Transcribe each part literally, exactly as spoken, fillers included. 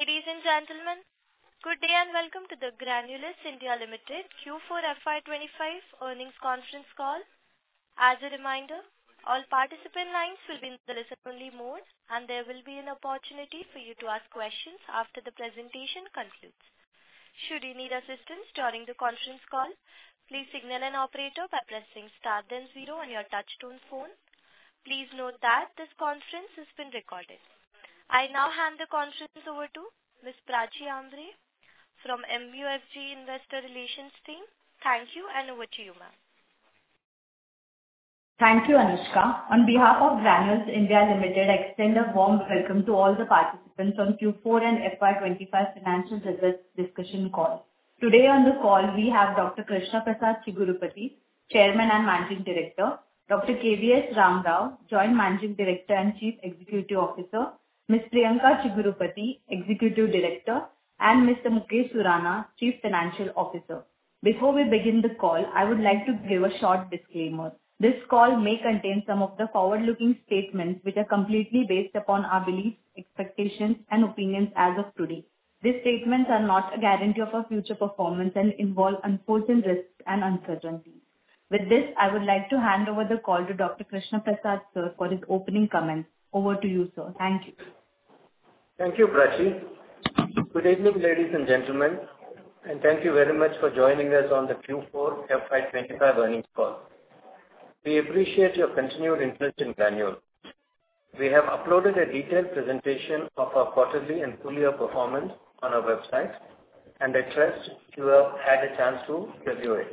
Ladies and gentlemen, good day and welcome to the Granules India Limited Q four F Y twenty-five earnings conference call. As a reminder, all participant lines will be in the listen-only mode, and there will be an opportunity for you to ask questions after the presentation concludes. Should you need assistance during the conference call, please signal an operator by pressing star then zero on your touch-tone phone. Please note that this conference has been recorded. I now hand the conference over to Miz Prachi Ambre from M U F G Investor Relations team. Thank you, and over to you, ma'am. Thank you, Anushka. On behalf of Granules India Limited, I extend a warm welcome to all the participants on Q four and F Y twenty-five financial results discussion call. Today on the call, we have Doctor Krishna Prasad Chigurupati, Chairman and Managing Director, Doctor K V S Ram Rao, Joint Managing Director and Chief Executive Officer, Miz Priyanka Chigurupati, Executive Director, and Mister Mukesh Surana, Chief Financial Officer. Before we begin the call, I would like to give a short disclaimer. This call may contain some of the forward-looking statements which are completely based upon our beliefs, expectations, and opinions as of today. These statements are not a guarantee of our future performance and involve unforeseen risks and uncertainties. With this, I would like to hand over the call to Doctor Krishna Prasad, sir, for his opening comments. Over to you, sir. Thank you. Thank you, Prachi. Good evening, ladies and gentlemen, and thank you very much for joining us on the Q four F Y twenty-five earnings call. We appreciate your continued interest in Granules. We have uploaded a detailed presentation of our quarterly and full-year performance on our website, and I trust you have had a chance to review it.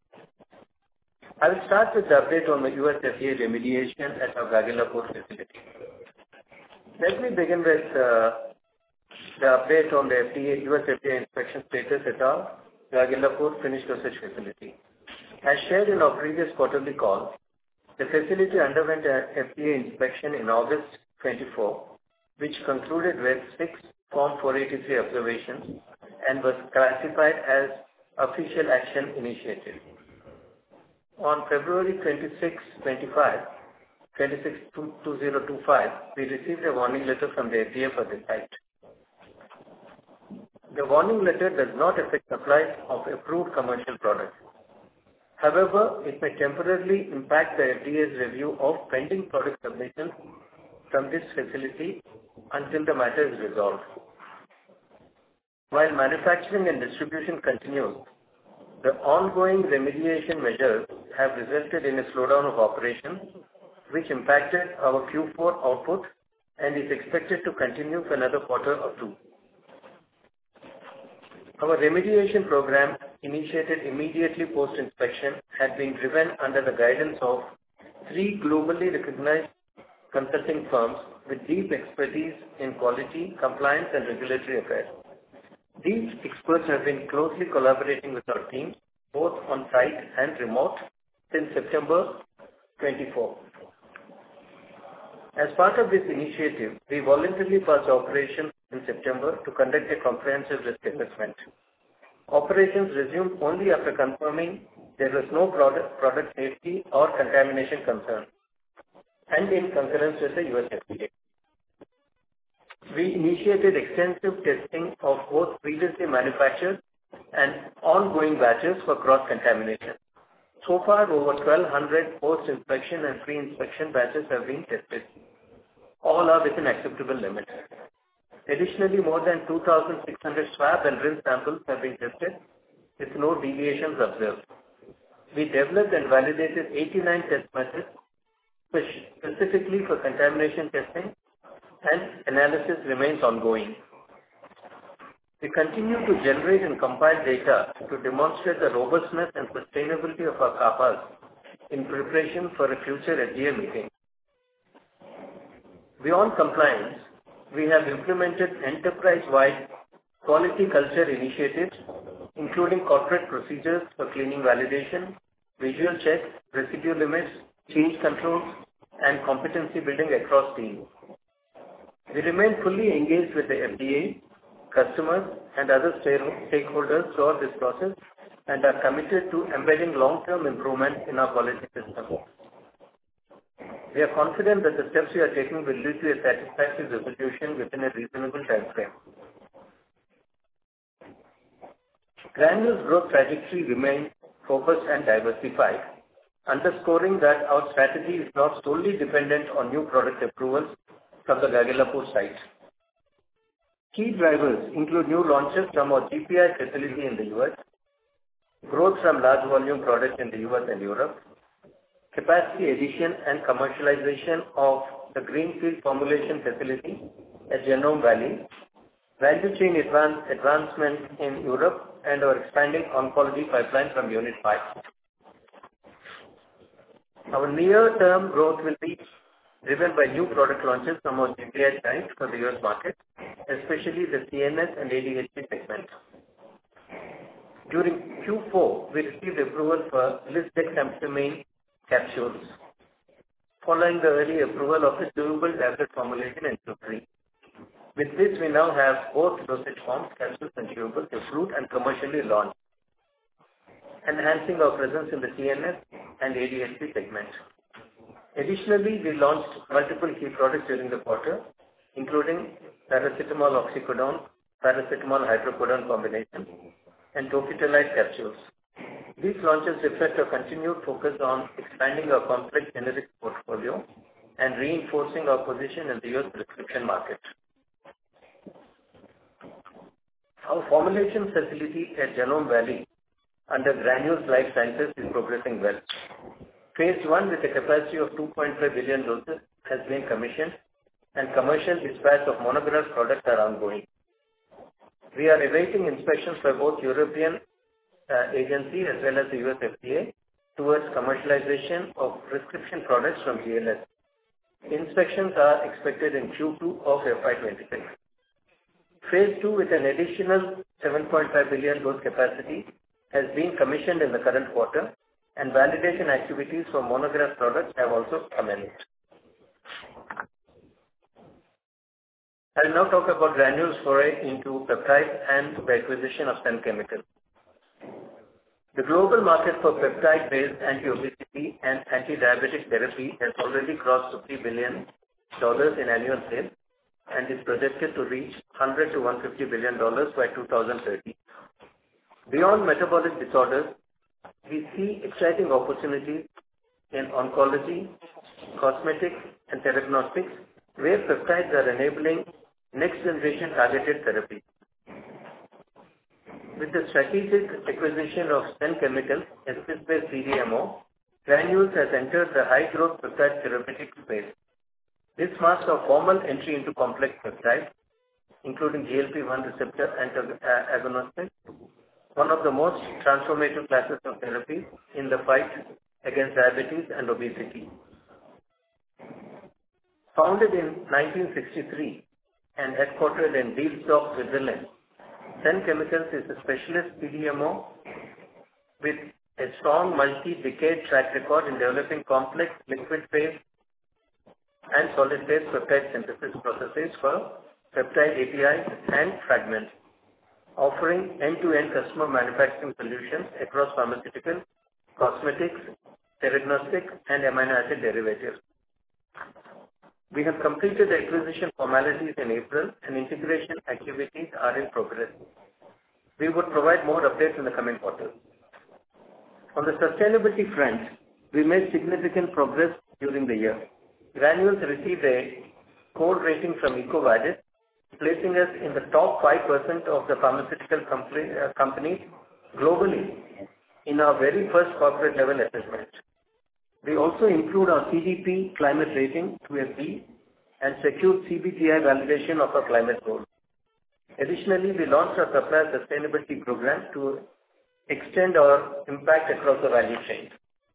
I will start with the update on the U S F D A remediation at our Gagillapur facility. Let me begin with uh, the update on the F D A, U S F D A inspection status at our Gagillapur finished dosage facility. As shared in our previous quarterly call, the facility underwent an F D A inspection in August twenty-four, which concluded with six Form four eighty-three observations and was classified as official action initiated. On February twenty-sixth, twenty-five, twenty-six, two thousand twenty-five, we received a warning letter from the F D A for the site. The warning letter does not affect supply of approved commercial products. However, it may temporarily impact the F D A's review of pending product submissions from this facility until the matter is resolved. While manufacturing and distribution continues, the ongoing remediation measures have resulted in a slowdown of operations, which impacted our Q four output and is expected to continue for another quarter or two. Our remediation program, initiated immediately post-inspection, had been driven under the guidance of three globally recognized consulting firms with deep expertise in quality, compliance, and regulatory affairs. These experts have been closely collaborating with our team, both on-site and remote, since September twenty-fourth. As part of this initiative, we voluntarily paused operations in September to conduct a comprehensive risk assessment. Operations resumed only after confirming there was no product, product safety or contamination concern, and in concurrence with the U S F D A. We initiated extensive testing of both previously manufactured and ongoing batches for cross-contamination. So far, over twelve hundred post-inspection and pre-inspection batches have been tested. All are within acceptable limits. Additionally, more than two thousand six hundred swab and rinse samples have been tested with no deviations observed. We developed and validated eighty-nine test methods specifically for contamination testing, and analysis remains ongoing. We continue to generate and compile data to demonstrate the robustness and sustainability of our CAPAs in preparation for a future F D A meeting. Beyond compliance, we have implemented enterprise-wide quality culture initiatives, including corporate procedures for cleaning validation, visual checks, residue limits, change controls, and competency building across teams. We remain fully engaged with the F D A, customers, and other stakeholders throughout this process and are committed to embedding long-term improvement in our quality system. We are confident that the steps we are taking will lead to a satisfactory resolution within a reasonable time frame. Granules' growth trajectory remains focused and diversified, underscoring that our strategy is not solely dependent on new product approvals from the Gagillapur site. Key drivers include new launches from our G P I facility in the U S, growth from large volume products in the U S and Europe, capacity addition and commercialization of the greenfield formulation facility at Genome Valley, value chain advance, advancement in Europe, and our expanding oncology pipeline from Unit five. Our near-term growth will be driven by new product launches from our G P I site for the U S market, especially the C N S and A D H D segments. During Q four, we received approval for lisdexamfetamine capsules, following the early approval of the chewable tablet formulation in Q three. With this, we now have both dosage forms, capsules and chewables, approved and commercially launched, enhancing our presence in the C N S and A D H D segment. Additionally, we launched multiple key products during the quarter, including paracetamol oxycodone, paracetamol hydrocodone combination, and tofitelide capsules. These launches reflect our continued focus on expanding our complex generic portfolio and reinforcing our position in the U S prescription market. Our formulation facility at Genome Valley under Granules Life Sciences is progressing well. Phase one with a capacity of two point five billion doses has been commissioned and commercial dispatch of monograph products are ongoing. We are awaiting inspections by both European uh, agency as well as the U S F D A towards commercialization of prescription products from G L S. Inspections are expected in Q two of F Y twenty-six. Phase two with an additional seven point five billion dose capacity has been commissioned in the current quarter, and validation activities for monograph products have also commenced. I will now talk about Granules' foray into peptides and the acquisition of Senn Chemicals. The global market for peptide-based anti-obesity and anti-diabetic therapy has already crossed three billion dollars in annual sales and is projected to reach one hundred to one hundred fifty billion dollars by two thousand thirty. Beyond metabolic disorders, we see exciting opportunities in oncology, cosmetics, and theranostics, where peptides are enabling next-generation targeted therapy. With the strategic acquisition of Senn Chemicals, a Swiss-based C D M O, Granules has entered the high-growth peptide therapeutic space. This marks a formal entry into complex peptides, including G L P one receptor agonists, one of the most transformative classes of therapy in the fight against diabetes and obesity. Founded in nineteen sixty-three and headquartered in Bielefeld, Switzerland, Senn Chemicals is a specialist C D M O with a strong multi-decade track record in developing complex liquid phase and solid phase peptide synthesis processes for peptide A P Is and fragments, offering end-to-end customer manufacturing solutions across pharmaceutical, cosmetics, theranostics, and amino acid derivatives. We have completed the acquisition formalities in April and integration activities are in progress. We would provide more updates in the coming quarters. On the sustainability front, we made significant progress during the year. Granules received a gold rating from EcoVadis, placing us in the top five percent of the pharmaceutical company, uh, companies globally in our very first corporate level assessment. We also improved our C D P climate rating to a B and secured C B T I validation of our climate goals. Additionally, we launched our supplier sustainability program to extend our impact across the value chain.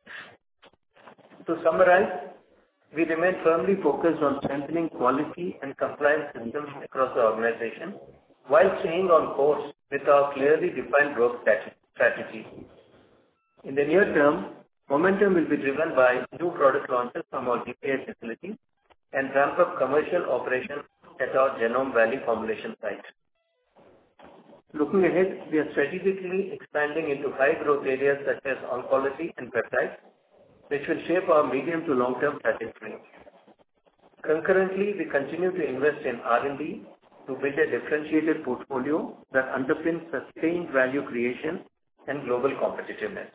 To summarize, we remain firmly focused on strengthening quality and compliance systems across the organization while staying on course with our clearly defined growth strategy. In the near term, momentum will be driven by new product launches from our G P I facility and ramp up commercial operations at our Genome Valley formulation site. Looking ahead, we are strategically expanding into high growth areas such as oncology and peptides, which will shape our medium to long term trajectory. Concurrently, we continue to invest in R and D to build a differentiated portfolio that underpins sustained value creation and global competitiveness.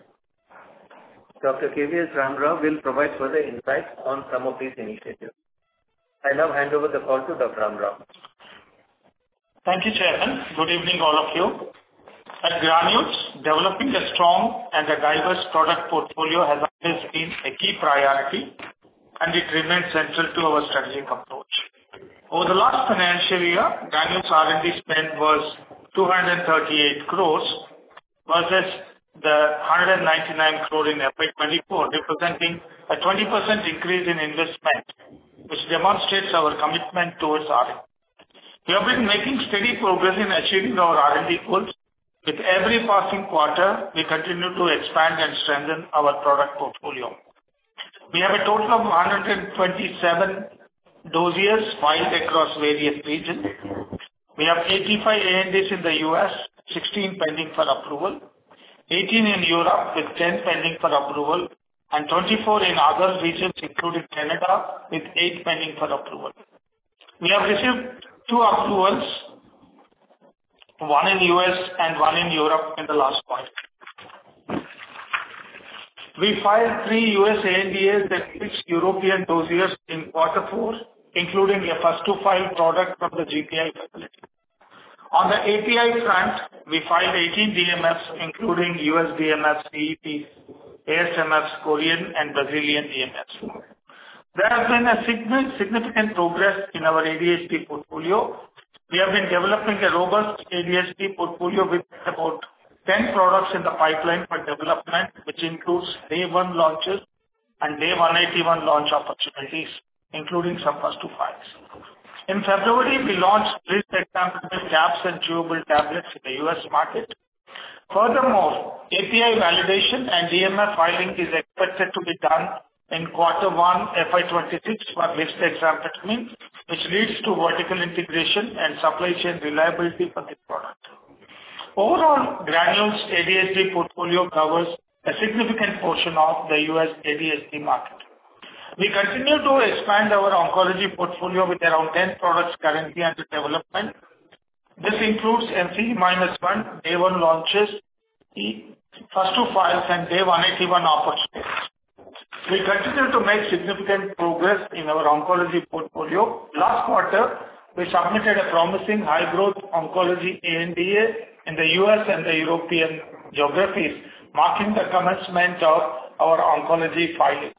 Doctor K V S Ram Rao will provide further insights on some of these initiatives. I now hand over the call to Doctor Ram Rao. Thank you, Chairman. Good evening, all of you. At Granules, developing a strong and a diverse product portfolio has always been a key priority, and it remains central to our strategic approach. Over the last financial year, Granules R and D spend was two hundred thirty-eight crores versus the one hundred ninety-nine crore in F Y twenty-four, representing a twenty percent increase in investment, which demonstrates our commitment towards R and D. We have been making steady progress in achieving our R and D goals. With every passing quarter, we continue to expand and strengthen our product portfolio. We have a total of one hundred twenty-seven dossiers filed across various regions. We have eighty-five A N Ds in the U S, sixteen pending for approval, eighteen in Europe with ten pending for approval, and twenty-four in other regions including Canada with eight pending for approval. We have received two approvals, one in U S and one in Europe in the last quarter. We filed three U S A N D As and six European dossiers in quarter four, including a first-to-file product from the G P I facility. On the A P I front, we filed eighteen D M Fs, including U S D M Fs, C E Ps, A S M Fs, Korean and Brazilian D M Fs. There has been a significant progress in our A D H D portfolio. We have been developing a robust A D H D portfolio with about ten products in the pipeline for development, which includes day one launches and day one eighty-one launch opportunities, including some first-to-files. In February, we launched lisdexamfetamine caps and chewable tablets in the U S market. Furthermore, A P I validation and D M F filing is expected to be done in quarter one F Y twenty-six for lisdexamfetamine, which leads to vertical integration and supply chain reliability for this product. Overall, Granules A D H D portfolio covers a significant portion of the U S A D H D market. We continue to expand our oncology portfolio with around ten products currently under development. This includes N C E minus one, day one launches, first-to-files, and day one eighty-one opportunities. We continue to make significant progress in our oncology portfolio. Last quarter, we submitted a promising high-growth oncology A N D A in the U S and the European geographies, marking the commencement of our oncology filings.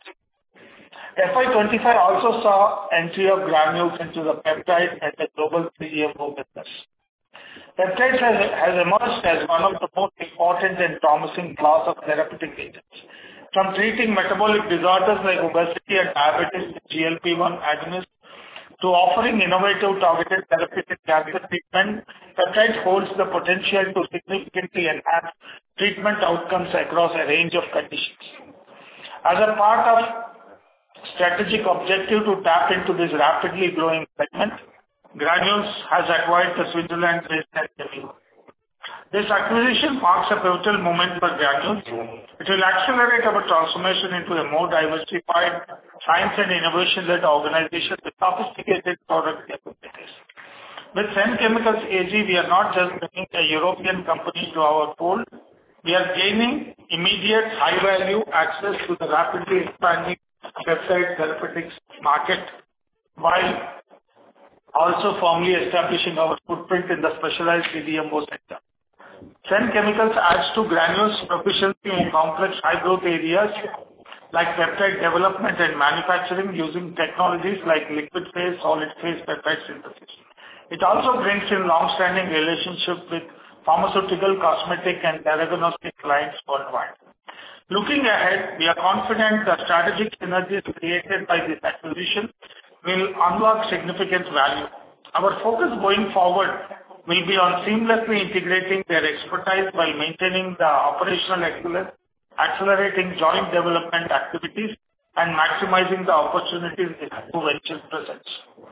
F Y twenty-five also saw entry of Granules into the peptide and the global C D M O business. Peptides has, has emerged as one of the most important and promising class of therapeutic agents. From treating metabolic disorders like obesity and diabetes with G L P one agonists to offering innovative targeted therapeutic cancer treatment, peptide holds the potential to significantly enhance treatment outcomes across a range of conditions. As a part of strategic objective to tap into this rapidly growing segment, Granules has acquired the Switzerland-based Senchemical. This acquisition marks a pivotal moment for Granules. It will accelerate our transformation into a more diversified, science and innovation-led organization with sophisticated product capabilities. With Senchemicals A G, we are not just bringing a European company to our fold, we are gaining immediate high-value access to the rapidly expanding peptide therapeutics market, while also firmly establishing our footprint in the specialized C D M O sector. Senchemicals adds to Granules' proficiency in complex high-growth areas like peptide development and manufacturing using technologies like liquid phase, solid phase peptide synthesis. It also brings in long-standing relationship with pharmaceutical, cosmetic, and diagnostic clients worldwide. Looking ahead, we are confident the strategic synergies created by this acquisition will unlock significant value. Our focus going forward will be on seamlessly integrating their expertise while maintaining the operational excellence, accelerating joint development activities, and maximizing the opportunities this new venture presents.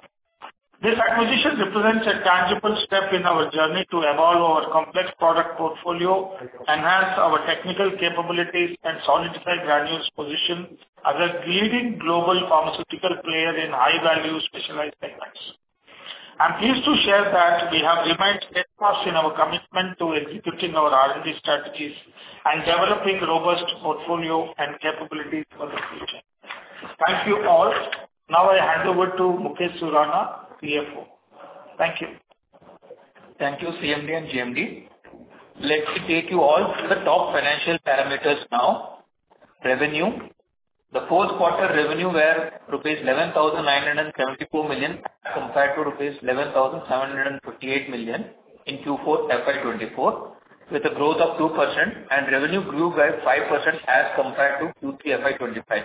This acquisition represents a tangible step in our journey to evolve our complex product portfolio, enhance our technical capabilities, and solidify Granules' position as a leading global pharmaceutical player in high-value specialized segments. I'm pleased to share that we have remained steadfast in our commitment to executing our R and D strategies and developing robust portfolio and capabilities for the future. Thank you all. Now I hand over to Mukesh Surana, C F O. Thank you. Thank you, C M D and G M D. Let me take you all to the top financial parameters now. Revenue. The fourth quarter revenue were rupees eleven thousand nine hundred seventy-four million compared to rupees eleven thousand seven hundred fifty-eight million in Q four F Y twenty-four with a growth of two percent, and revenue grew by five percent as compared to Q three F Y twenty-five.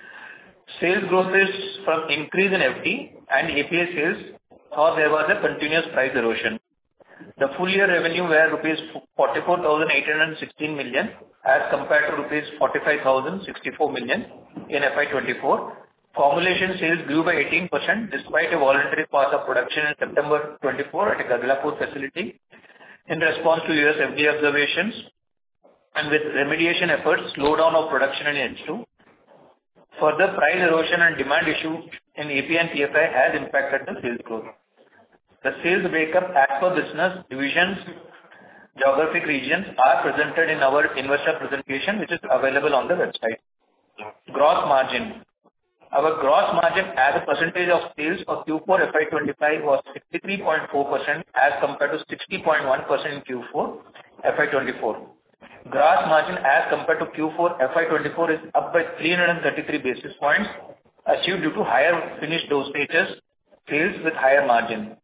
Sales growth is from increase in F D and A P I sales, or there was a continuous price erosion. The full year revenue were rupees forty-four thousand eight hundred sixteen million as compared to rupees forty-five thousand sixty-four million in F Y twenty-four. Formulation sales grew by eighteen percent despite a voluntary pause of production in September twenty-four at a Gagillapur facility in response to U S F D A observations, and with remediation efforts, slowdown of production in H two. Further price erosion and demand issue in A P I and P F I has impacted the sales growth. The sales breakup as per business divisions, geographic regions are presented in our investor presentation, which is available on the website. Gross margin. Our gross margin as a percentage of sales for Q four F Y twenty-five was sixty-three point four percent as compared to sixty point one percent in Q four F Y twenty-four. Gross margin as compared to Q four F Y twenty-four is up by three hundred thirty-three basis points, achieved due to higher finished dosages sales with higher margin.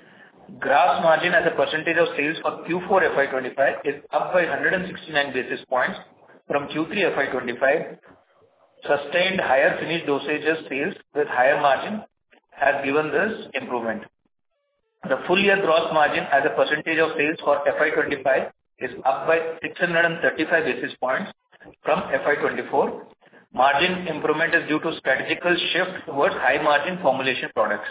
Gross margin as a percentage of sales for Q four F Y twenty-five is up by one hundred sixty-nine basis points from Q three F Y twenty-five. Sustained higher finished dosages sales with higher margin has given this improvement. The full year gross margin as a percentage of sales for F Y twenty-five is up by six hundred thirty-five basis points from F Y twenty-four. Margin improvement is due to strategical shift towards high margin formulation products.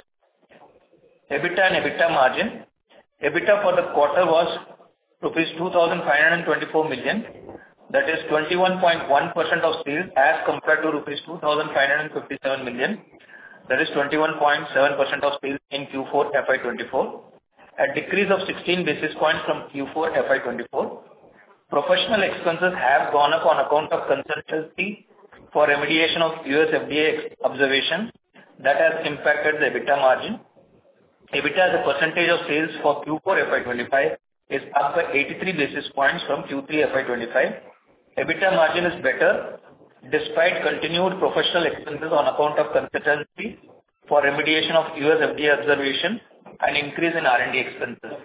EBITDA and EBITDA margin. EBITDA for the quarter was rupees two thousand five hundred twenty-four million, that is twenty-one point one percent of sales as compared to rupees two thousand five hundred fifty-seven million, that is twenty-one point seven percent of sales in Q four F Y twenty-four, a decrease of sixteen basis points from Q four F Y twenty-four. Professional expenses have gone up on account of consultancy for remediation of U S F D A observation that has impacted the EBITDA margin. EBITDA as a percentage of sales for Q four F Y twenty-five is up by eighty-three basis points from Q three F Y twenty-five. EBITDA margin is better despite continued professional expenses on account of consultancy for remediation of U S F D A observation and increase in R and D expenses.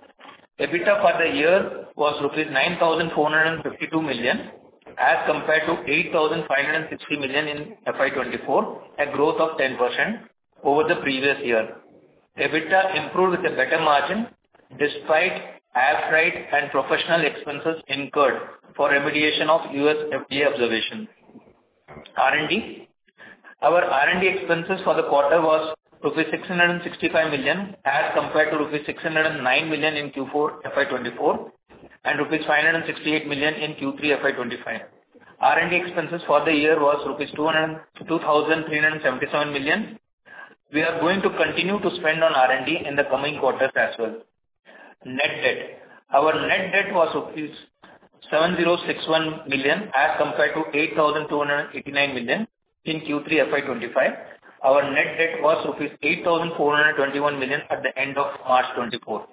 EBITDA for the year was rupees nine thousand four hundred fifty-two million as compared to eight thousand five hundred sixty million in F Y twenty-four, a growth of ten percent over the previous year. EBITDA improved with a better margin despite air freight and professional expenses incurred for remediation of U S F D A observation. R and D. Our R and D expenses for the quarter was rupees six hundred sixty-five million as compared to rupees six hundred nine million in Q four F Y twenty-four and rupees five hundred sixty-eight million in Q three F Y twenty-five. R and D expenses for the year was rupees two thousand three hundred seventy-seven million. We are going to continue to spend on R and D in the coming quarters as well. Net debt. Our net debt was rupees seven thousand sixty-one million as compared to eight thousand two hundred eighty-nine million in Q three F Y twenty-five. Our net debt was rupees eight thousand four hundred twenty-one million at the end of March twenty-four.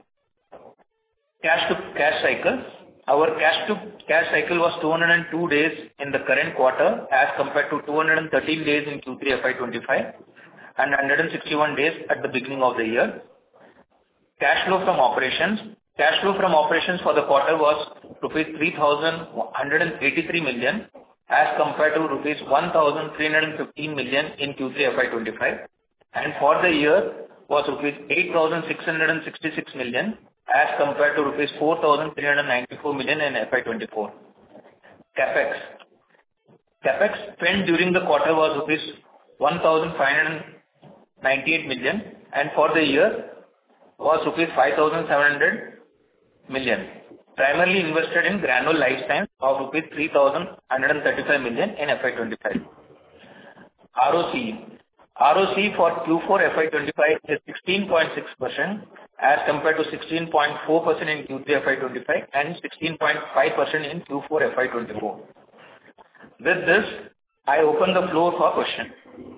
Cash to cash cycle. Our cash to cash cycle was two hundred two days in the current quarter as compared to two hundred thirteen days in Q three F Y twenty-five and one hundred sixty-one days at the beginning of the year. Cash flow from operations. Cash flow from operations for the quarter was rupees three thousand one hundred eighty-three million as compared to rupees one thousand three hundred fifteen million in Q three F Y twenty-five, and for the year was rupees eight thousand six hundred sixty-six million as compared to rupees four thousand three hundred ninety-four million in F Y twenty-four. Capex. Capex spent during the quarter was rupees one thousand five hundred ninety-eight million, and for the year was rupees five thousand seven hundred million, primarily invested in Granules Life Sciences of rupees three thousand one hundred thirty-five million in F Y twenty-five. R O C E. R O C for Q four F Y twenty-five is sixteen point six percent as compared to sixteen point four percent in Q three F Y twenty-five and sixteen point five percent in Q four F Y twenty-four. With this, I open the floor for questions.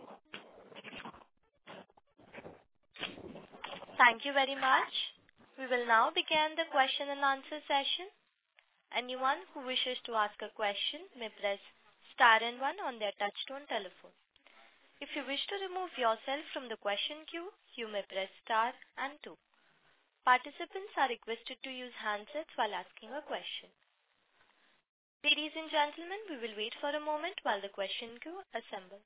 Thank you very much. We will now begin the question and answer session. Anyone who wishes to ask a question may press star and one on their touchtone telephone. If you wish to remove yourself from the question queue, you may press star and two. Participants are requested to use handsets while asking a question. Ladies and gentlemen, we will wait for a moment while the question queue assembles.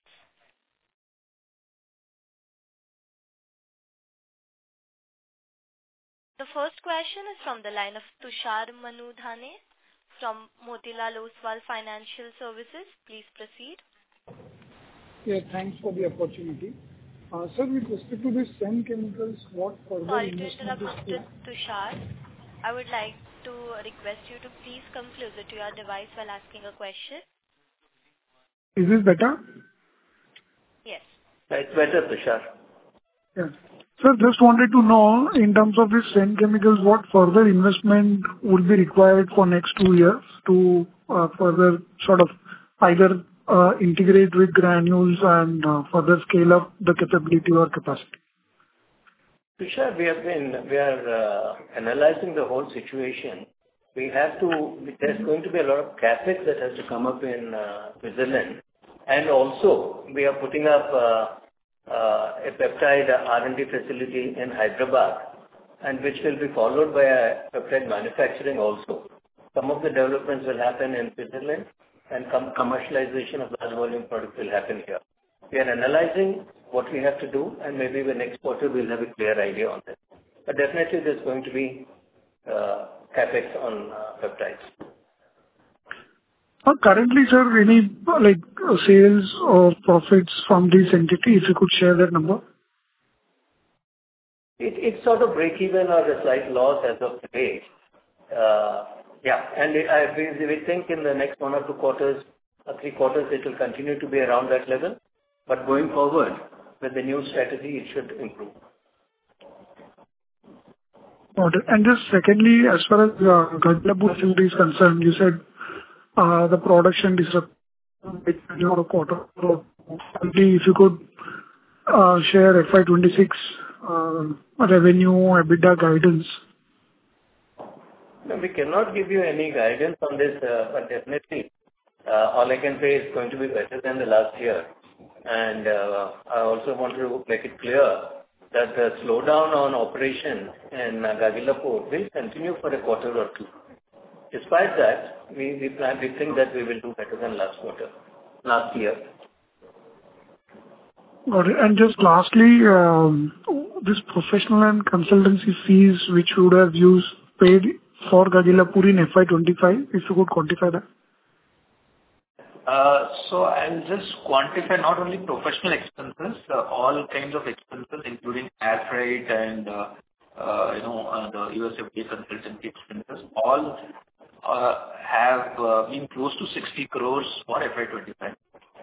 The first question is from the line of Tushar Manudhane from Motilal Oswal Financial Services. Please proceed. Yeah, thanks for the opportunity. Uh, sir, with respect to this Senn Chemicals, what further Sorry to investment interrupt, is Tushar. I would like to request you to please come closer to your device while asking a question. Is this better? Yes. It's better, Tushar. Yeah. Sir, just wanted to know, in terms of this Senn Chemicals, what further investment would be required for next two years to uh, further sort of either uh, integrate with Granules and uh, further scale up the capability or capacity? Tushar, we have been, we are uh, analyzing the whole situation. We have to, there's going to be a lot of capex that has to come up in uh, Switzerland. And also, we are putting up uh, uh, a peptide R and D facility in Hyderabad, and which will be followed by a peptide manufacturing also. Some of the developments will happen in Switzerland, and com- commercialization of large volume products will happen here. We are analyzing what we have to do, and maybe the next quarter we'll have a clear idea on that. But definitely there's going to be uh, capex on uh, peptides. Uh, Currently, sir, any uh, like uh, sales or profits from this entity, if you could share that number? It, it's sort of break even or a slight loss as of today. Uh, yeah, and it, I, we, we think in the next one or two quarters, or three quarters, it will continue to be around that level. But going forward, with the new strategy, it should improve. Got it. And just secondly, as far as uh, Gagillapur facility is concerned, you said uh, the production disrupted in a quarter. So, if you could uh, share F Y twenty-six uh, revenue, EBITDA guidance. No, we cannot give you any guidance on this, uh, but definitely, uh, all I can say is going to be better than the last year. And uh, I also want to make it clear that the slowdown on operation in uh, Gagillapur will continue for a quarter or two. Despite that, we, we plan, we think that we will do better than last quarter, last year. Got it. And just lastly, um, this professional and consultancy fees which you would have used, paid for Gagillapur in F Y twenty-five, if you could quantify that. Uh, so I'll just quantify not only professional expenses, uh, all kinds of expenses, including air freight and uh, uh, you know uh, the U S F D A consultancy expenses, all uh, have uh, been close to sixty crores for F Y twenty-five.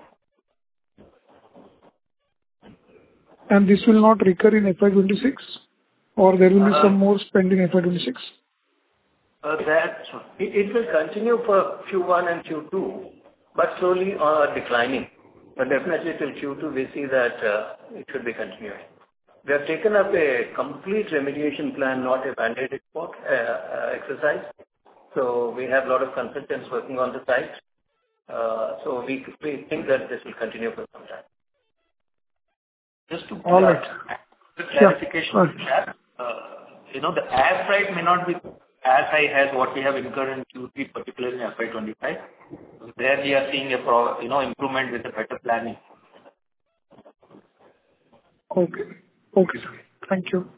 And this will not recur in F Y twenty-six, or there will be Uh, some more spend in F Y twenty-six? Uh, that it, it will continue for Q one and Q two, but slowly uh, declining. But definitely till Q two, we see that uh, it should be continuing. We have taken up a complete remediation plan, not a band-aid export, uh, uh, exercise. So we have a lot of consultants working on the site. Uh, so we, we think that this will continue for some time. Just to All right. uh, clarification, Yeah. that, uh, you know, the air freight may not be as high as what we have incurred in Q three, particularly in F Y twenty-five. There we are seeing a pro, you know, improvement with the better planning. Okay. Okay, sir. Thank you.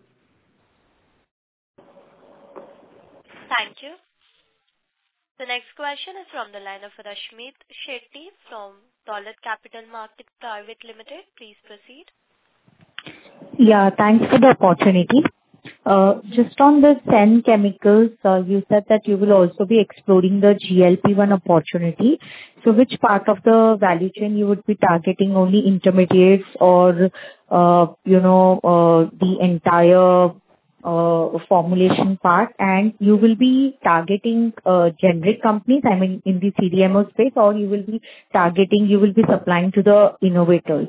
Thank you. The next question is from the line of Rashmeet Shetty from Dolat Capital Market Private Limited. Please proceed. Yeah, thanks for the opportunity. Uh, Just on the Senn Chemicals, uh, you said that you will also be exploring the G L P one opportunity. So which part of the value chain you would be targeting, only intermediates or, uh, you know, uh, the entire uh, formulation part? And you will be targeting uh, generic companies, I mean, in the C D M O space, or you will be targeting, you will be supplying to the innovators?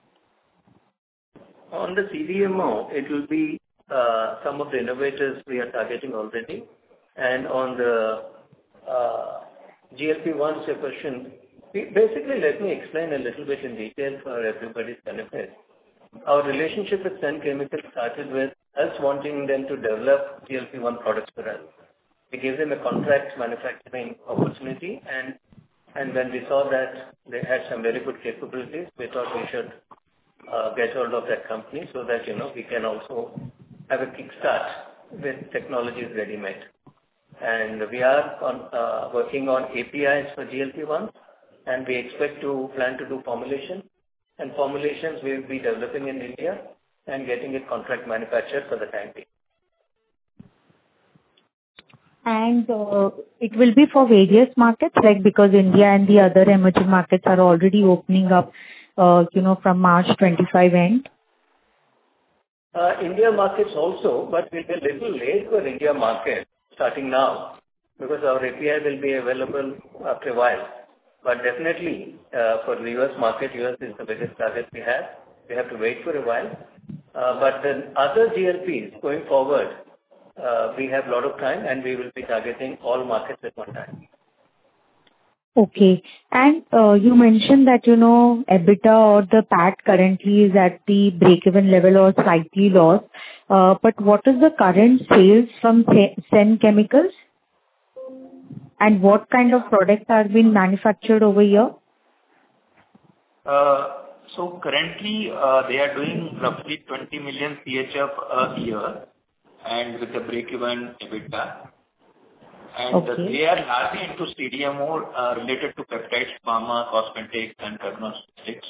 On the C D M O, it will be uh, some of the innovators we are targeting already. And on the uh, G L P one question, basically, let me explain a little bit in detail for everybody's benefit. Our relationship with Senn Chemicals started with us wanting them to develop G L P one products for us. We gave them a contract manufacturing opportunity, and and when we saw that they had some very good capabilities, we thought we should uh, get hold of that company so that, you know, we can also have a kickstart with technologies ready-made. And we are on, uh, working on A P Is for G L P one, and we expect to plan to do formulation. And formulations we will be developing in India and getting it contract manufactured for the time being. And uh, it will be for various markets, like because India and the other emerging markets are already opening up, uh, you know, from March twenty-five end. Uh, India markets also, but we'll be a little late for India market starting now, because our A P I will be available after a while. But definitely, uh, for the U S market, U S is the biggest target we have. We have to wait for a while. Uh, but the other G L Ps going forward, uh, we have a lot of time, and we will be targeting all markets at one time. Okay. And uh, you mentioned that, you know, EBITDA or the P A T currently is at the break-even level or slightly lost. Uh, But what is the current sales from Se- Senn Chemicals? And what kind of products are being manufactured over here? Uh, So currently, uh, they are doing roughly twenty million C H F a year, and with a break-even EBITDA. And Okay. they are largely into C D M O uh, related to peptides, pharma, cosmetics, and diagnostics.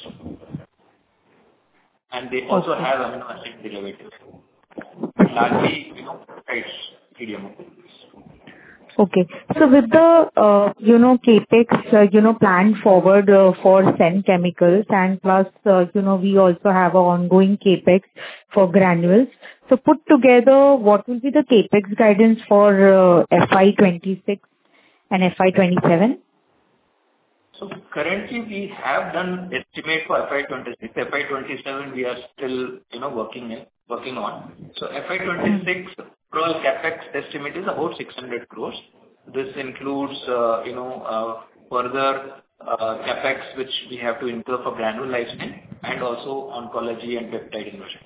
And they also Okay. have amino acid derivatives. But largely, you know, peptides, C D M O. Okay. So with the, uh, you know, CapEx, uh, you know, planned forward uh, for Senn Chemicals, and plus, uh, you know, we also have an ongoing CapEx for granules. So put together, what will be the CapEx guidance for uh, F Y twenty-six and F Y twenty-seven? So currently, we have done estimate for F Y twenty-six. F Y twenty-seven, we are still, you know, working in, working on. So F Y twenty-six, overall CapEx estimate is about six hundred crores. This includes, uh, you know, uh, further uh, CapEx, which we have to incur for granule licensing and also oncology and peptide investment.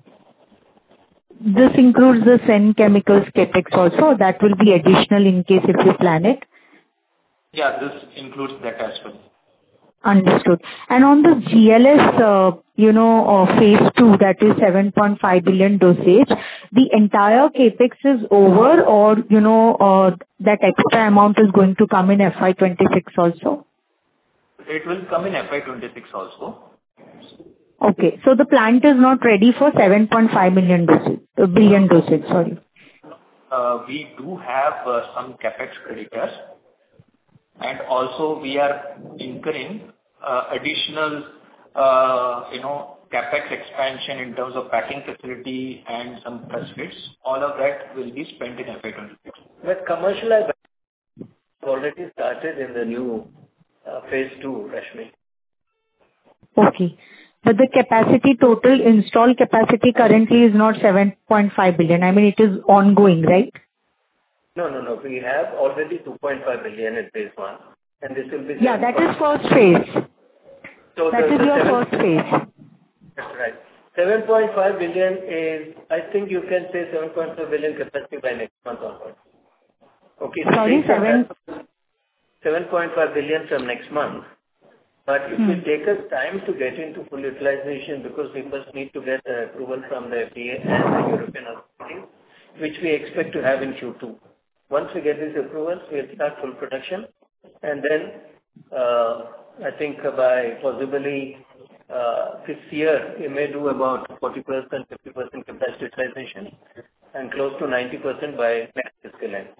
This includes the Senn Chemicals CapEx also. That will be additional in case if you plan it. Yeah, this includes that as well. Understood. And on the G L S, uh, you know, uh, phase two, that is seven point five billion dosage, the entire CapEx is over, or, you know, uh, that extra amount is going to come in F Y twenty-six also? It will come in F Y twenty-six also. Okay. So the plant is not ready for seven point five million dosage, uh, billion dosage, sorry. Uh, we do have uh, some CapEx creditors, and also we are incurring uh, additional, uh, you know, CapEx expansion in terms of packing facility and some press fits. All of that will be spent in F Y twenty-six. But commercialization already started in the new uh, phase two, Rashmi. Okay. But the capacity, total installed capacity currently is not seven point five billion. I mean, it is ongoing, right? No, no, no. We have already two point five billion in phase one, and this will be... Yeah, that is first phase. So That the, is the your seven, first phase. That's right. seven point five billion is, I think you can say seven point five billion capacity by next month onwards. Okay. So Sorry, take some seven- time- seven point five billion from next month. But it Hmm. will take us time to get into full utilization, because we first need to get the approval from the F D A and the European authorities, which we expect to have in Q two. Once we get these approvals, we'll start full production, and then uh, I think by possibly uh, this year, we may do about forty percent, fifty percent capacity utilization. and close to ninety percent by next fiscal end.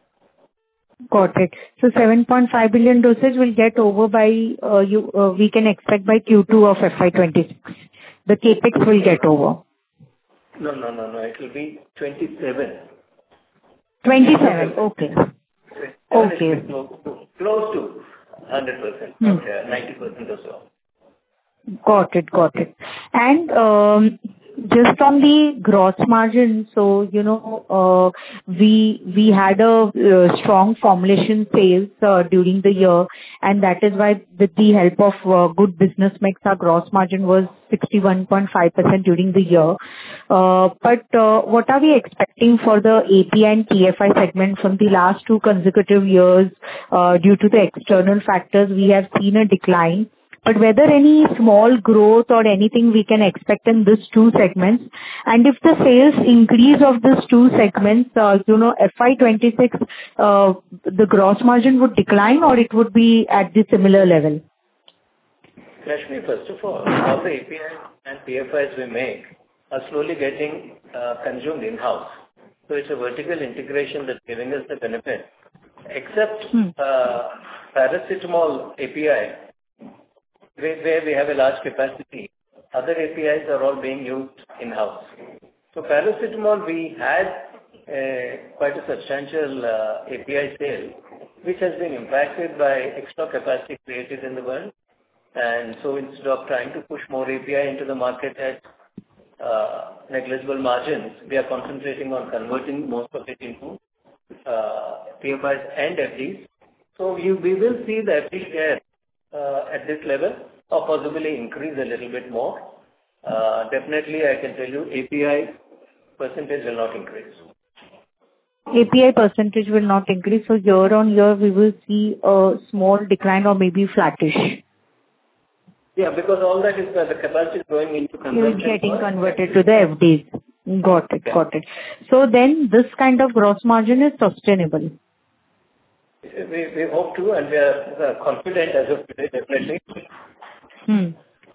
Got it. So seven point five billion doses will get over by, uh, you, uh, we can expect by Q two of F Y twenty-six. The CapEx will get over. No, no, no, no. It will be twenty-seven. twenty-seven. Okay. Okay. Close to, close to one hundred percent, Hmm. okay, ninety percent or so. Got it. Got it. And um, just on the gross margin, so, you know, uh, we we had a uh, strong formulation sales uh, during the year, and that is why with the help of uh, good business mix, our gross margin was sixty-one point five percent during the year. Uh, But uh, what are we expecting for the A P I and P F I segment from the last two consecutive years? Uh, Due to the external factors, we have seen a decline. But whether any small growth or anything we can expect in these two segments, and if the sales increase of these two segments, uh, you know, F Y twenty-six, uh, the gross margin would decline or it would be at the similar level? Rashmi, first of all, all the A P Is and P F Is we make are slowly getting uh, consumed in-house. So it's a vertical integration that's giving us the benefit. Except Hmm. uh, paracetamol A P I, where, where we have a large capacity, other A P Is are all being used in-house. So paracetamol, we had uh, quite a substantial uh, A P I sale, which has been impacted by extra capacity created in the world. And so instead of trying to push more A P I into the market at uh, negligible margins, we are concentrating on converting most of it into uh, P F Is and F Ds. So you, we will see the F D share uh, at this level or possibly increase a little bit more. Uh, definitely, I can tell you A P I percentage will not increase. A P I percentage will not increase, so year on year we will see a small decline or maybe flattish. Yeah, because all that is uh, the capacity is going into It consumption. is getting for- converted to the F Ds. Got it. Yeah. Got it. So then this kind of gross margin is sustainable. We, we hope to, and we are uh, confident as of today, definitely. Hmm.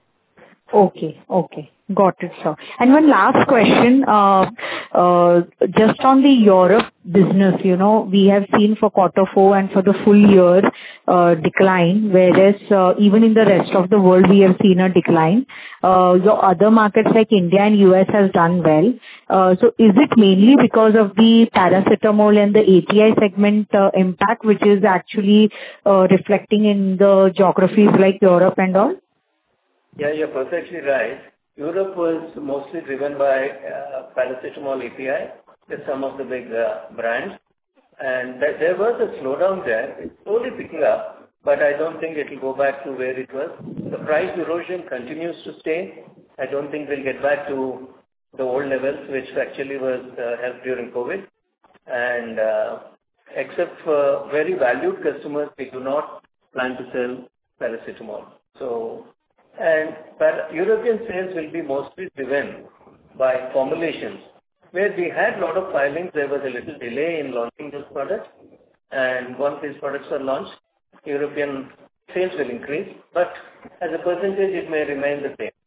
Okay. Okay. Got it, sir. And one last question, uh, uh, just on the Europe business, you know, we have seen for quarter four and for the full year, uh, decline, whereas, uh, even in the rest of the world, we have seen a decline. Uh, Your other markets like India and U S has done well. Uh, So is it mainly because of the paracetamol and the A P I segment, uh, impact, which is actually, uh, reflecting in the geographies like Europe and all? Yeah, you're perfectly right. Europe was mostly driven by uh, paracetamol A P I with some of the big uh, brands. And that there was a slowdown there. It's slowly picking up, but I don't think it will go back to where it was. The price erosion continues to stay. I don't think we'll get back to the old levels, which actually was uh, helped during COVID. And uh, except for very valued customers, we do not plan to sell paracetamol. So, and para- European sales will be mostly driven by formulations. Where we had a lot of filings, there was a little delay in launching those products. And once these products are launched, European sales will increase, but as a percentage, it may remain the same.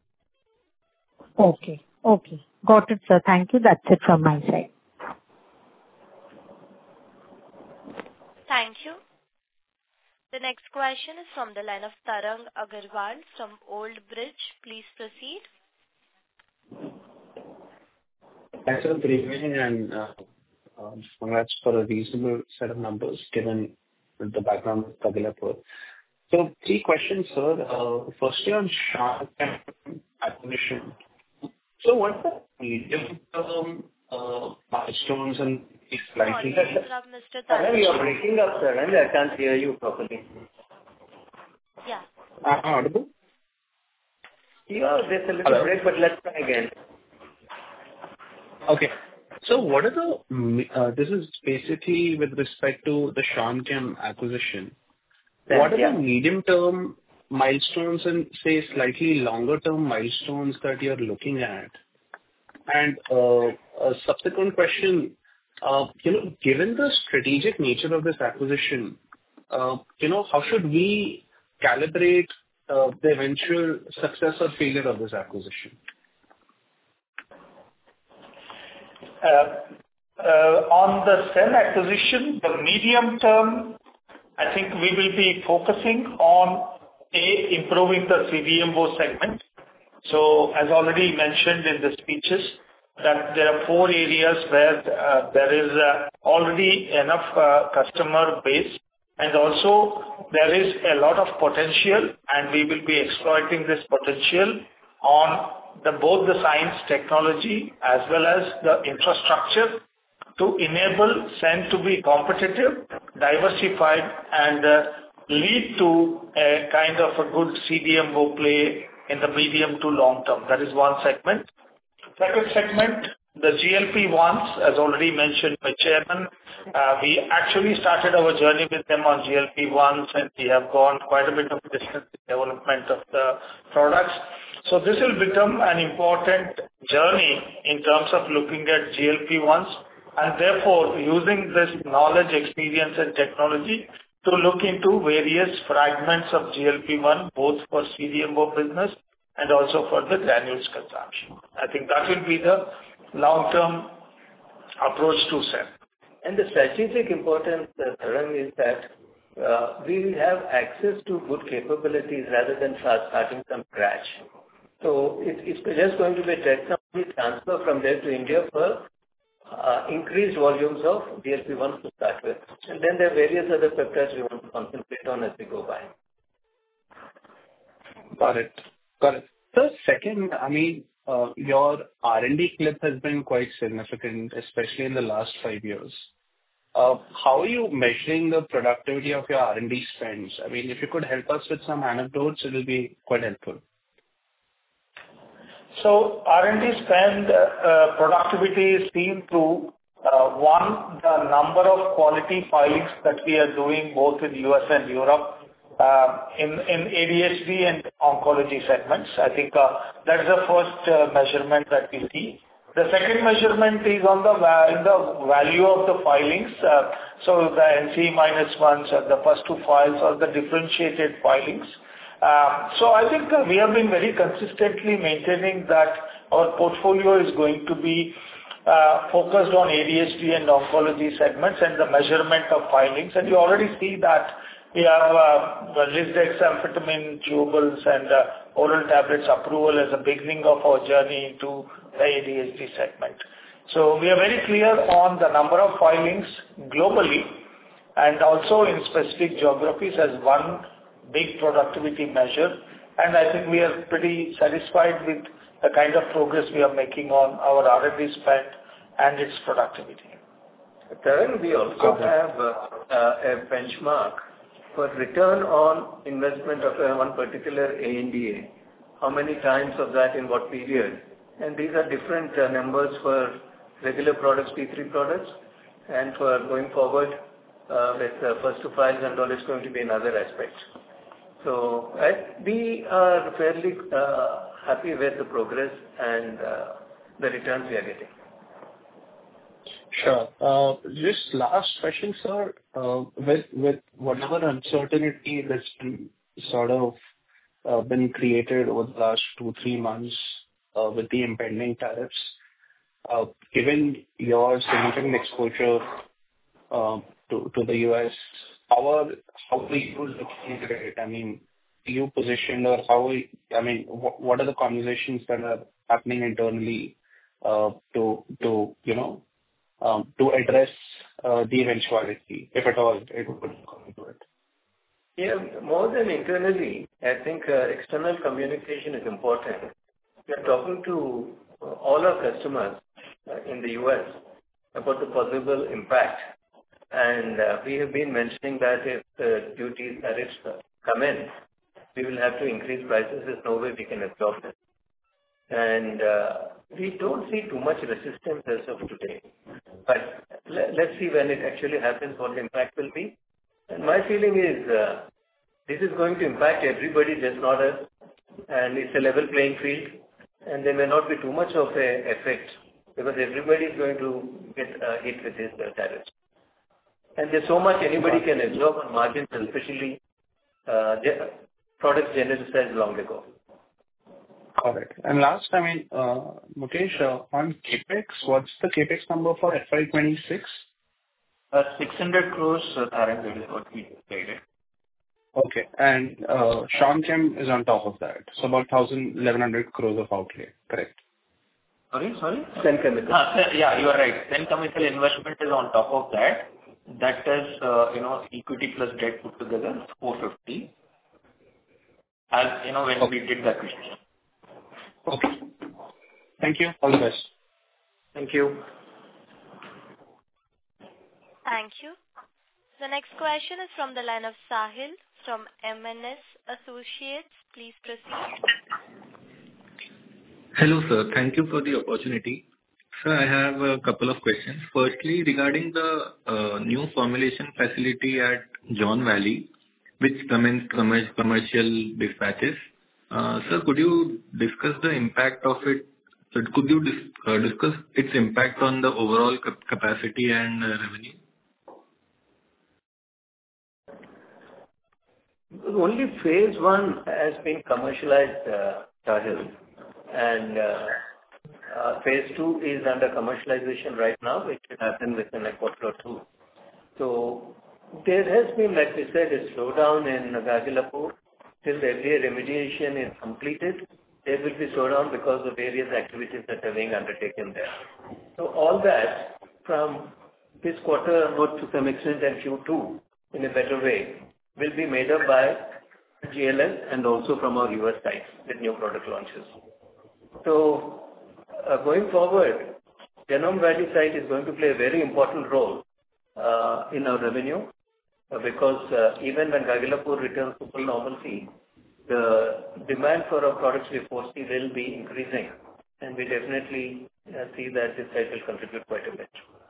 Okay. Okay. Got it, sir. Thank you. That's it from my side. Thank you. The next question is from the line of Tarang Agarwal from Old Bridge. Please proceed. Thanks for the briefing and uh, uh, congrats for a reasonable set of numbers given the background of Tagilapur. So three questions, sir. Uh, firstly, on Sharp acquisition. So what are the medium-term uh, milestones and Sorry slightly? to interrupt, Mister Tarang, you are Tarang. breaking up, sir, and I can't hear you properly. Yeah. Am I audible? Yeah, there's a little Hello? break, but let's try again. Okay. So what are the, uh, this is basically with respect to the Shanchem acquisition. What are Yeah. the medium-term milestones and, say, slightly longer-term milestones that you're looking at? And uh, a subsequent question, uh, you know, given the strategic nature of this acquisition, uh, you know, how should we calibrate uh, the eventual success or failure of this acquisition? Uh, uh, on the Senn acquisition, the medium term, I think we will be focusing on, A, improving the C D M O segment. So as already mentioned in the speeches, that there are four areas where uh, there is uh, already enough uh, customer base, and also there is a lot of potential, and we will be exploiting this potential on the both the science, technology, as well as the infrastructure to enable Senn to be competitive, diversified, and uh, lead to a kind of a good C D M O play in the medium to long term. That is one segment. Second segment, the G L P ones, as already mentioned by Chairman, uh, we actually started our journey with them on G L P ones, and we have gone quite a bit of distance in development of the products. So this will become an important journey in terms of looking at G L P ones, and therefore using this knowledge, experience, and technology to look into various fragments of G L P one, both for C D M O business and also for the granules consumption. I think that will be the long-term approach to Senn. And the strategic importance, uh, Tarang, is that uh, we will have access to good capabilities rather than start starting from scratch. So it, it's just going to be a technology transfer from there to India for uh, increased volumes of G L P one to start with. And then there are various other peptides we want to concentrate on as we go by. Got it. Got it. So second, I mean, uh, your R and D clip has been quite significant, especially in the last five years. Uh, how are you measuring the productivity of your R and D spends? I mean, if you could help us with some anecdotes, it will be quite helpful. So R and D spend uh, productivity is seen through, uh, one, the number of quality filings that we are doing both in U S and Europe, uh, in, in A D H D and oncology segments. I think uh, that is the first uh, measurement that we see. The second measurement is on the, in the value of the filings. Uh, so the N C E minus ones, uh, the first two files, or the differentiated filings. Uh, so I think uh, we have been very consistently maintaining that our portfolio is going to be uh, focused on A D H D and oncology segments and the measurement of filings. And you already see that we have uh, lisdexamfetamine chewables and uh, oral tablets approval as a beginning of our journey into the A D H D segment. So we are very clear on the number of filings globally and also in specific geographies as one big productivity measure. And I think we are pretty satisfied with the kind of progress we are making on our R and D spend and its productivity. Tarang, we also have uh, uh, a benchmark for return on investment of uh, one particular A N D A. How many times of that in what period? And these are different uh, numbers for regular products, P three products, and for going forward uh, with uh, first to files and all, it's going to be another aspect. So I, we are fairly uh, happy with the progress and uh, the returns we are getting. Sure. Uh, just last question, sir. Uh, with with whatever uncertainty that's been sort of uh, been created over the last two three months uh, with the impending tariffs, uh, given your significant exposure uh, to to the U S, how are how are you looking at it? I mean, are you positioned, or how? Are you, I mean, wh- what are the conversations that are happening internally uh, to to you know? Um, to address uh, the eventuality, if at all it would come into it? Yeah, more than internally, I think uh, external communication is important. We are talking to uh, all our customers uh, in the U S about the possible impact. And uh, we have been mentioning that if the duties, tariffs uh, come in, we will have to increase prices. There's no way we can absorb it. And uh, we don't see too much resistance as of today. But let, let's see when it actually happens, what the impact will be. And my feeling is uh, this is going to impact everybody, just not us. And it's a level playing field. And there may not be too much of a effect because everybody is going to get uh, hit with this uh, tariffs. And there's so much anybody can absorb on margins, especially uh, products genericized long ago. Got it. And last, I mean, uh, Mukesh, uh, on CapEx, what's the CapEx number for F Y twenty-six? Uh, six hundred crores, uh, Tarang, that is what we guided. Okay. And uh, Sean Chem is on top of that. So about one thousand, eleven hundred crores of outlay, correct? Sorry, sorry? Sen Chemicals. Ah, Sen- Yeah, you are right. Sen Chemical investment is on top of that. That is, uh, you know, equity plus debt put together, four fifty, as, you know, when we did the acquisition. Okay. Thank you. All the best. Thank you. Thank you. The next question is from the line of Sahil from M N S Associates. Please proceed. Hello, sir. Thank you for the opportunity. Sir, I have a couple of questions. Firstly, regarding the uh, new formulation facility at John Valley, which commenced commer- commercial dispatches. Uh, Sir, could you discuss the impact of it? So could you dis- uh, discuss its impact on the overall cap- capacity and uh, revenue? Only phase one has been commercialized, uh, Sahil, and uh, uh, phase two is under commercialization right now, which will happen within a quarter or two. So there has been, like we said, a slowdown in Gagillapur till the F D A remediation is completed. There will be slowdown because of various activities that are being undertaken there. So all that from this quarter onward to some extent and Q two in a better way will be made up by G L S and also from our U S sites with new product launches. So uh, going forward, Genome Valley site is going to play a very important role uh, in our revenue uh, because uh, even when Gagillapur returns to full normalcy, the demand for our products we foresee will be increasing, and we definitely uh, see that this site will contribute quite a bit.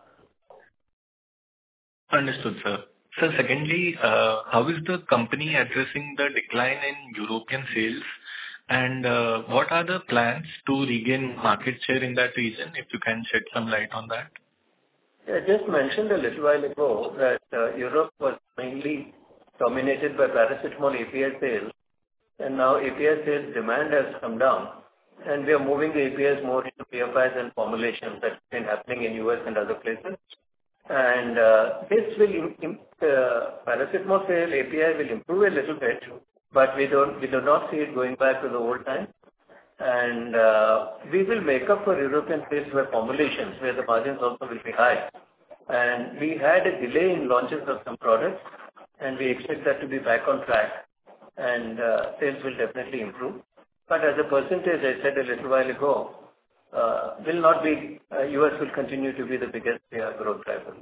Understood, sir. Sir, secondly, uh, how is the company addressing the decline in European sales, and uh, what are the plans to regain market share in that region, if you can shed some light on that? I just mentioned a little while ago that uh, Europe was mainly dominated by paracetamol A P I sales, and now A P I sales demand has come down, and we are moving the A P Is more into P F Is and formulations that's been happening in U S and other places. And uh, this will, im- im- uh, paracetamol sale A P I will improve a little bit, but we don't, we do not see it going back to the old time. And uh, we will make up for European sales by formulations where the margins also will be high. And we had a delay in launches of some products, and we expect that to be back on track, and uh, sales will definitely improve. But as a percentage, I said a little while ago, uh, will not be, uh, U S will continue to be the biggest uh, growth driver.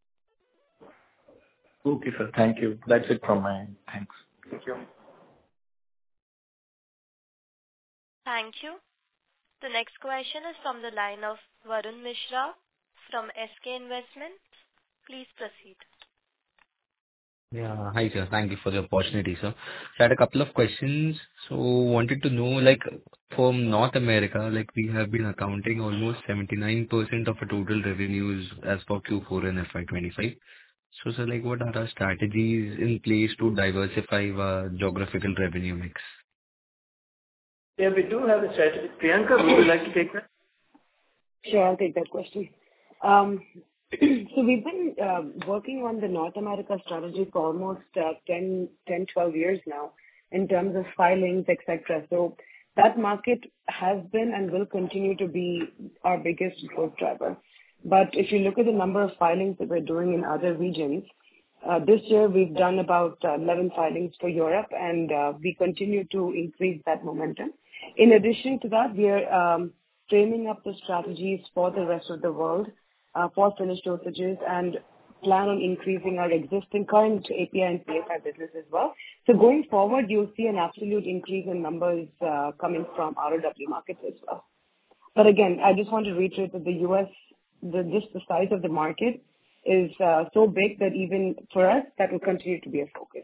Okay, sir. Thank you. That's it from my end. Thanks. Thank you. Thank you. The next question is from the line of Varun Mishra from S K Investments. Please proceed. Yeah. Hi, sir. Thank you for the opportunity, sir. So I had a couple of questions. So wanted to know, like, from North America, like, we have been accounting almost seventy-nine percent of our total revenues as for Q four and F Y twenty-five. So, sir, like, what are our strategies in place to diversify our geographical revenue mix? Yeah, we do have a strategy. Priyanka, would you like to take that? Sure, I'll take that question. Um, so we've been uh, working on the North America strategy for almost uh, ten, ten, twelve years now in terms of filings, et cetera. So that market has been and will continue to be our biggest growth driver. But if you look at the number of filings that we're doing in other regions, uh, this year we've done about uh, eleven filings for Europe, and uh, we continue to increase that momentum. In addition to that, we are um, framing up the strategies for the rest of the world uh, for finished dosages and plan on increasing our existing current A P I and P F I business as well. So going forward, you'll see an absolute increase in numbers uh, coming from R O W markets as well. But again, I just want to reiterate that the U S, the, just the size of the market is uh, so big that even for us, that will continue to be a focus.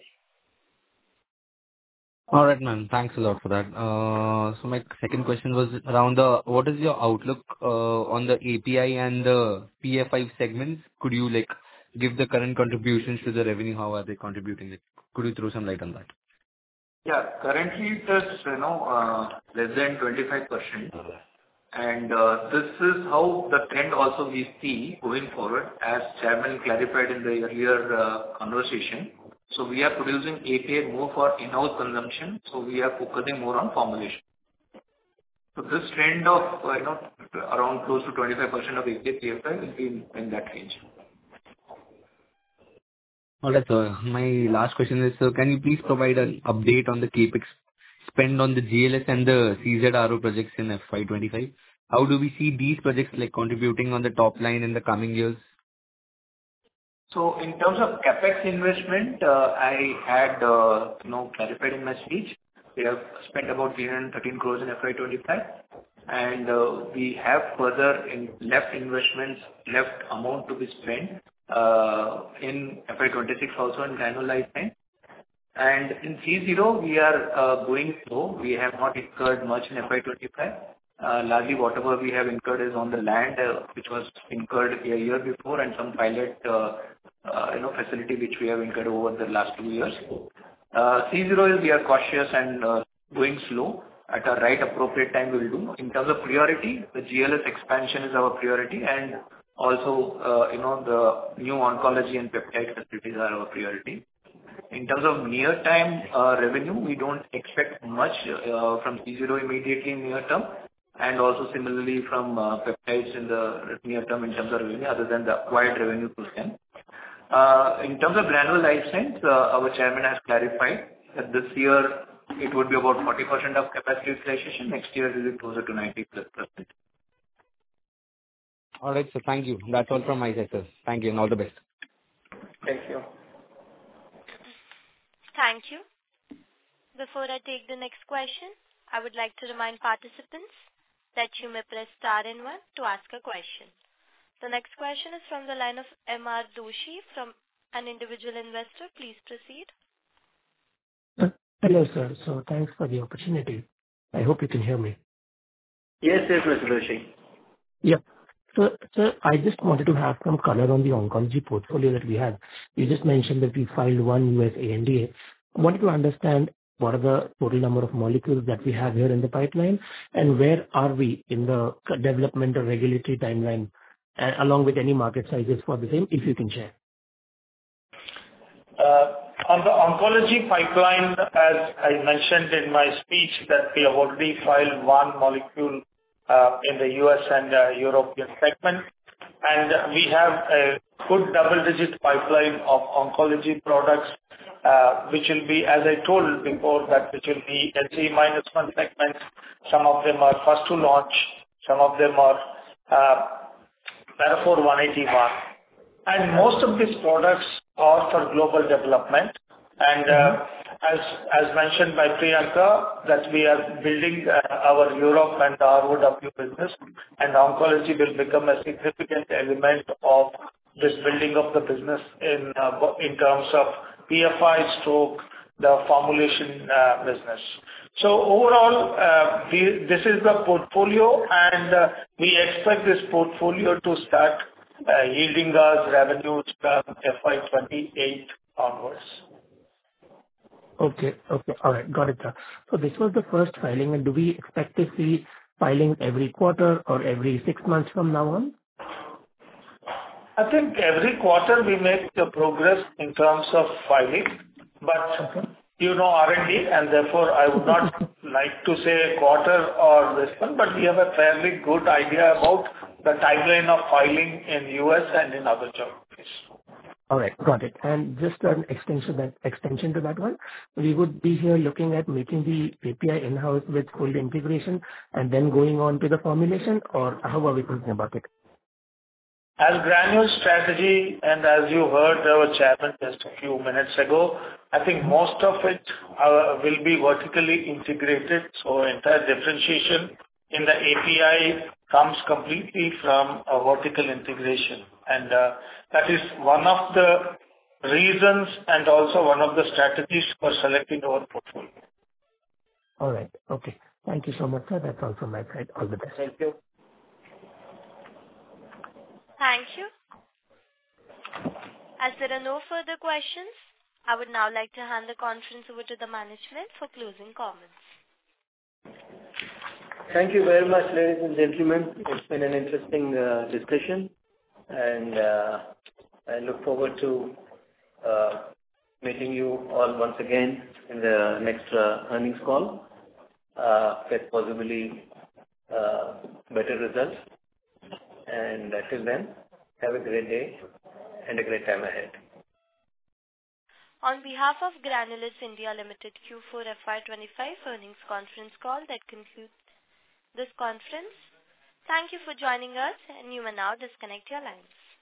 All right, ma'am. Thanks a lot for that. Uh, so my second question was around the, what is your outlook uh, on the A P I and the P F I segments? Could you, like, give the current contributions to the revenue? How are they contributing? Like, could you throw some light on that? Yeah. Currently, it is you know uh, less than twenty-five percent. And uh, this is how the trend also we see going forward, as Chairman clarified in the earlier uh, conversation. So we are producing A P I more for in-house consumption, so we are focusing more on formulation. So this trend of uh, you know around close to twenty-five percent of A P I P F I will be in, in that range. All right, sir. My last question is, sir, can you please provide an update on the CapEx spend on the G L S and the C Z R O projects in F Y twenty-five? How do we see these projects like contributing on the top line in the coming years? So in terms of CapEx investment, uh, I had uh, you know clarified in my speech. We have spent about three hundred thirteen crores in F Y twenty-five, and uh, we have further in left investments, left amount to be spent uh, in F Y twenty-six also in granular line. And in C zero, we are uh, going slow. We have not incurred much in F Y twenty-five. Uh, Largely whatever we have incurred is on the land, uh, which was incurred a year before, and some pilot uh, uh, you know, facility which we have incurred over the last two years. Uh, C zero is we are cautious and uh, going slow. At a right appropriate time we will do. In terms of priority, the G L S expansion is our priority, and also uh, you know the new oncology and peptide facilities are our priority. In terms of near-time uh, revenue, we don't expect much uh, from C zero immediately in near term, and also similarly from uh, peptides in the near term in terms of revenue, other than the acquired revenue to them. Uh, In terms of Granules Life Sciences, uh, our chairman has clarified that this year it would be about forty percent of capacity utilization. Next year it will be closer to ninety plus percent. All right, sir. Thank you. That's all from my side, sir. Thank you and all the best. Thank you. Thank you. Before I take the next question, I would like to remind participants that you may press star and one to ask a question. The next question is from the line of M R Doshi from an individual investor. Please proceed. Uh, Hello, sir. So thanks for the opportunity. I hope you can hear me. Yes, yes, Mister Doshi. Yeah. So, sir, I just wanted to have some color on the oncology portfolio that we have. You just mentioned that we filed one U S A N D A. I wanted to understand what are the total number of molecules that we have here in the pipeline, and where are we in the c- development or regulatory timeline, uh, along with any market sizes for the same, if you can share. Uh, On the oncology pipeline, as I mentioned in my speech, that we have already filed one molecule uh, in the U S and uh, European segment, and uh, we have a good double-digit pipeline of oncology products, uh, which will be, as I told before, that which will be N C E minus one segments. Some of them are first to launch, some of them are uh, Parafor one eighty-one. And most of these products are for global development. And uh, as as mentioned by Priyanka, that we are building uh, our Europe and R O W business, and oncology will become a significant element of this building of the business in uh, in terms of P F I stroke, the formulation uh, business. So overall, uh, the, this is the portfolio, and uh, we expect this portfolio to start uh, yielding us revenues from F Y twenty-eight onwards. Okay. Okay. All right. Got it, sir. So this was the first filing, and do we expect to see filings every quarter or every six months from now on? I think every quarter we make the progress in terms of filing, but Okay. you know R and D, and therefore I would not like to say a quarter or this one, but we have a fairly good idea about the timeline of filing in U S and in other geographies. All right. Got it. And just an extension that extension to that one, we would be here looking at making the A P I in-house with full integration and then going on to the formulation, or how are we thinking about it? As Granules strategy, and as you heard our chairman just a few minutes ago, I think most of it uh, will be vertically integrated. So entire differentiation in the A P I comes completely from a vertical integration. And uh, that is one of the reasons and also one of the strategies for selecting our portfolio. All right. Okay. Thank you so much, sir. That's all from my side. All the best. Thank you. Thank you. As there are no further questions, I would now like to hand the conference over to the management for closing comments. Thank you very much, ladies and gentlemen. It's been an interesting uh, discussion, and uh, I look forward to uh, meeting you all once again in the next uh, earnings call uh, with possibly uh, better results. And until then, have a great day and a great time ahead. On behalf of Granules India Limited Q four F Y twenty-five earnings conference call, that concludes this conference. Thank you for joining us, and you may now disconnect your lines.